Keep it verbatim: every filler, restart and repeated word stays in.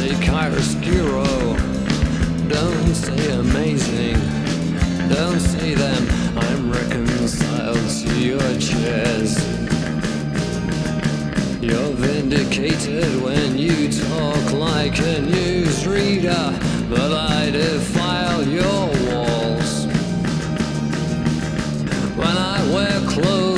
say chiaroscuro, don't say amazing, don't say them. I'm reconciled to your chairs. You're vindicated when you talk like a newsreader, but I defile your walls. When I wear clothes